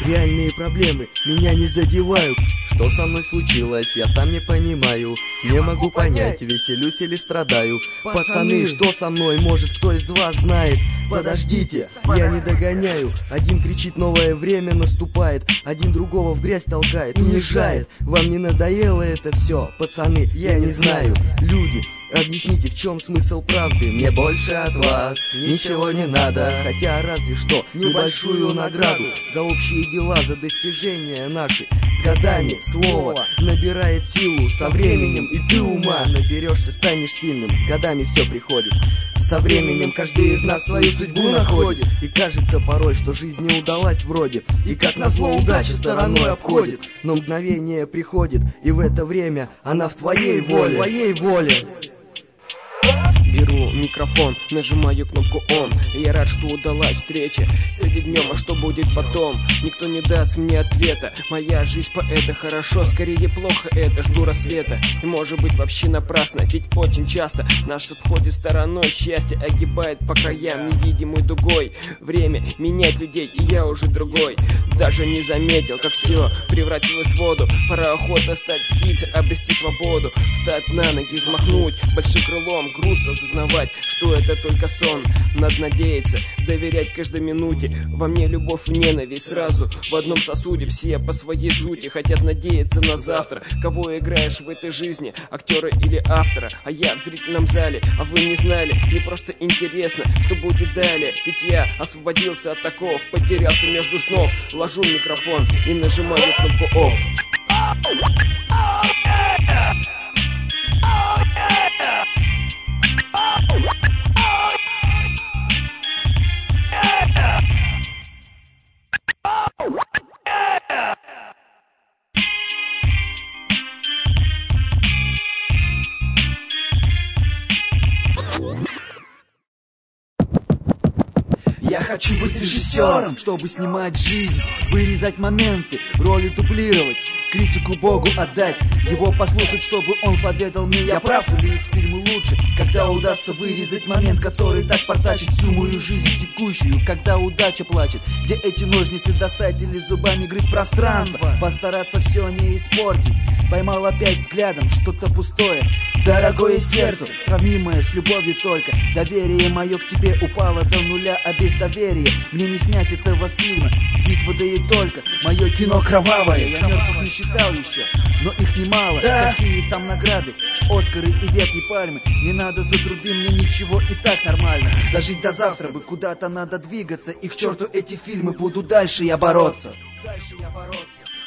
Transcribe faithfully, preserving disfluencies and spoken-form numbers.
Реальные проблемы меня не задевают. Что со мной случилось, я сам не понимаю. Не могу понять, веселюсь или страдаю. Пацаны, что со мной, может кто из вас знает? Подождите, я не догоняю. Один кричит, новое время наступает. Один другого в грязь толкает, унижает. Вам не надоело это все? Пацаны, я не знаю. Люди, объясните, в чем смысл правды? Мне больше от вас ничего не надо. Хотя разве что небольшую награду за общие дела, за достижения наши. С годами слово набирает силу. Со временем и ты ума наберешься, станешь сильным. С годами все приходит. Со временем каждый из нас свою судьбу находит. И кажется порой, что жизнь не удалась вроде. И как назло удача стороной обходит. Но мгновение приходит, и в это время она в твоей воле, в твоей воле. Беру микрофон, нажимаю кнопку «Он». Я рад, что удалась встреча среди днем, а что будет потом? Никто не даст мне ответа. Моя жизнь поэта, хорошо, скорее плохо это. Жду рассвета, и может быть вообще напрасно. Ведь очень часто наш обходит стороной. Счастье огибает по краям невидимой дугой. Время менять людей, и я уже другой. Даже не заметил, как все превратилось в воду. Пора охота стать птицей, обрести свободу. Встать на ноги, взмахнуть большим крылом. Груз осознавать, что это только сон. Надо надеяться, доверять каждой минуте. Во мне любовь и ненависть сразу в одном сосуде. Все по своей сути хотят надеяться на завтра. Кого играешь в этой жизни, актера или автора? А я в зрительном зале, а вы не знали. Мне просто интересно, что будет далее. Ведь я освободился от оков, потерялся между снов. Ложу микрофон и нажимаю кнопку «Off». Я хочу быть режиссером, чтобы снимать жизнь, вырезать моменты, роли дублировать, критику Богу отдать, его послушать, чтобы он поведал мне, я прав или есть фильмы лучше, когда удастся вырезать момент, который так портачит всю мою жизнь текущую, когда удача плачет, где эти ножницы достать или зубами грызть пространство, постараться все не испортить. Поймал опять взглядом что-то пустое, дорогое сердцу, сравнимое с любовью только. Доверие мое к тебе упало до нуля, а без доверия мне не снять этого фильма. Битва да и только, мое кино кровавое. Я мертвых не считал еще, но их немало. Да. Какие там награды, Оскары и ветви пальмы. Не надо за труды, мне ничего и так нормально. Дожить до завтра бы, куда-то надо двигаться. И к черту эти фильмы, буду дальше я бороться. Дальше я бороться.